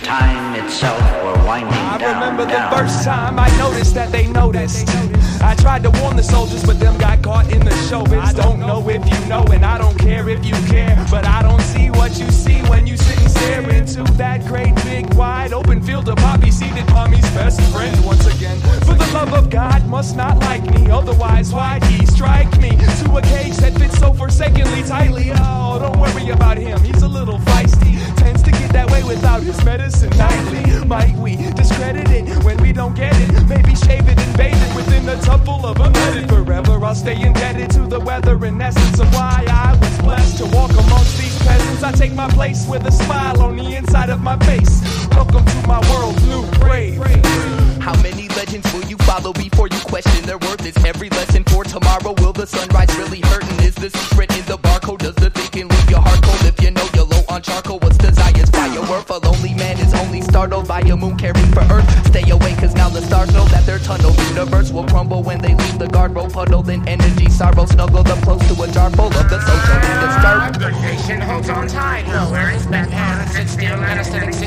time itself were winding down. I remember the first time I noticed that they noticed. I tried to warn the soldiers, but them got caught in the showbiz. I don't know if you know, and I don't care if you care, but I don't see what you see when you sit and stare into that great big wide open field of poppy seated mommy's best friend once again. For the love of God must not like me, otherwise why'd he strike me to a cage that fits so forsakenly tightly? Oh, don't worry about him, he's a little feisty, tends to get that way without his medicine nightly. Might we discredit it when we don't get it? Maybe shave it and bathe it within the tub full of unleaded. Forever I'll stay indebted to the weather and essence of why I was blessed to walk amongst these peasants. I take my place with a smile on the inside of my face. Welcome to my world, Blue Brave. How many legends will you follow before you question their worth? Is every lesson for tomorrow? Will the sunrise really hurtin'? Is the secret in the barcode? Does the thinking leave your heart cold? If you know you're low on charcoal, what's desire's firework? A lonely man is only startled by a moon caring for earth. Stay away, cause now the stars know that their tunnel universe will crumble when they leave the guardrail puddled in energy. Sorrow snuggled up close to a jar full of the socially disturbed. The nation holds on tight, nowhere is Beth Hanna, sit still and a